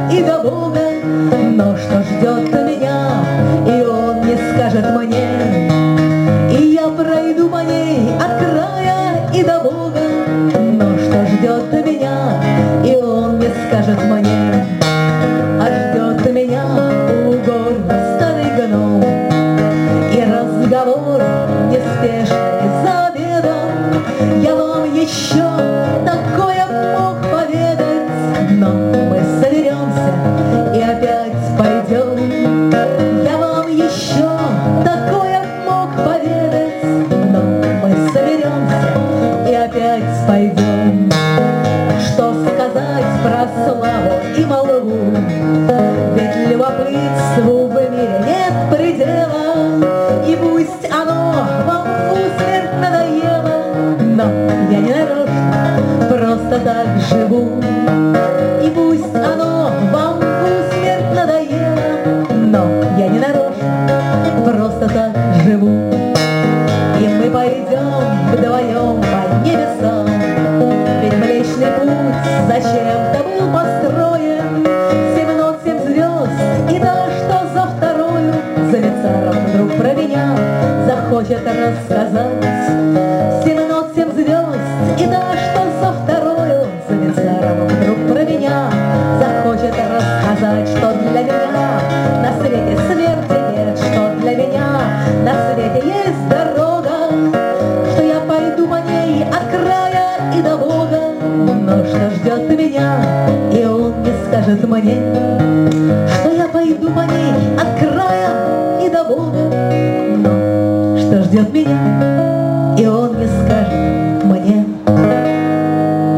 и до Бога. Но что ждет меня, и он не скажет мне, и я пройду по ней от края и до Бога. Но что ждет меня, и он не скажет мне, а ждет меня у гор старый гном и разговор неспешный за обедом. Я вам еще такое мог поведать, но мы соберемся и опять пойдем. Я вам еще такое мог поведать, но мы соберемся и опять пойдем. Что сказать про славу и молву, ведь любопытству в мире нет предела, и пусть оно вам усмерть надоело, но я не нарочно просто так живу. И пусть оно вам усмерть надоело, но я не нарочно просто так живу. И мы пойдем вдвоем по небесам, ведь Млечный Путь зачем-то был построен. 7 нот, 7 звезд, и да, что за вторую Завицаров вдруг про меня захочет рассказать. 7 нот, 7 звезд, и да, что за вторую Завицаров вдруг про меня захочет рассказать. Что для меня на свете смерти нет, что для меня на свете есть дорога, что я пойду по ней от края и до Бога. Но что ждет меня, и он не скажет мне, что я пойду по ней от края и до Бога. Но что ждет меня,